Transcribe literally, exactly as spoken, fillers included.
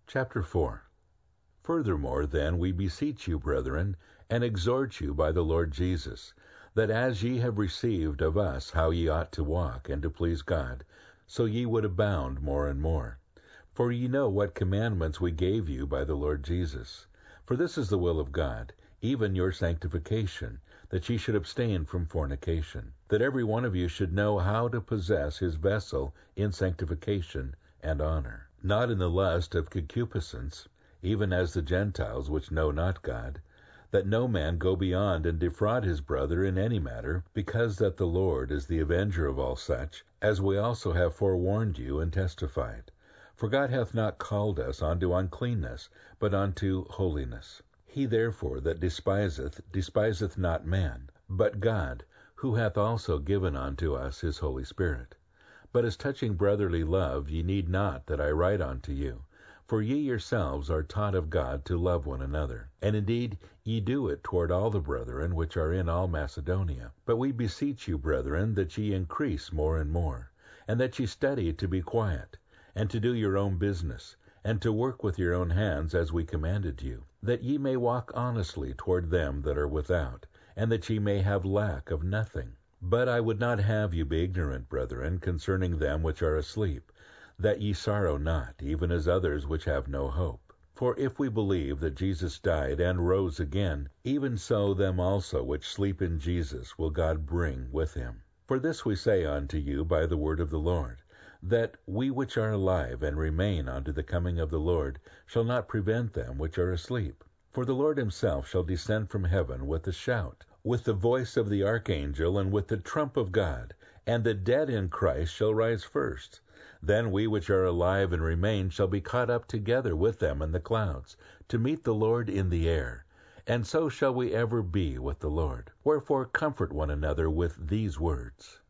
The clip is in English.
Chapter four. Furthermore, then, we beseech you, brethren, and exhort you by the Lord Jesus, that as ye have received of us how ye ought to walk, and to please God, so ye would abound more and more. For ye know what commandments we gave you by the Lord Jesus. For this is the will of God, even your sanctification, that ye should abstain from fornication, that every one of you should know how to possess his vessel in sanctification and honor, not in the lust of concupiscence, even as the Gentiles which know not God, that no man go beyond and defraud his brother in any matter, because that the Lord is the avenger of all such, as we also have forewarned you and testified. For God hath not called us unto uncleanness, but unto holiness. He therefore that despiseth, despiseth not man, but God, who hath also given unto us his Holy Spirit. But as touching brotherly love, ye need not that I write unto you. For ye yourselves are taught of God to love one another. And indeed ye do it toward all the brethren which are in all Macedonia. But we beseech you, brethren, that ye increase more and more, and that ye study to be quiet, and to do your own business, and to work with your own hands as we commanded you, that ye may walk honestly toward them that are without, and that ye may have lack of nothing. But I would not have you be ignorant, brethren, concerning them which are asleep, that ye sorrow not, even as others which have no hope. For if we believe that Jesus died and rose again, even so them also which sleep in Jesus will God bring with him. For this we say unto you by the word of the Lord, that we which are alive and remain unto the coming of the Lord shall not prevent them which are asleep. For the Lord himself shall descend from heaven with a shout, with the voice of the archangel, and with the trump of God, and the dead in Christ shall rise first. Then we which are alive and remain shall be caught up together with them in the clouds, to meet the Lord in the air. And so shall we ever be with the Lord. Wherefore comfort one another with these words.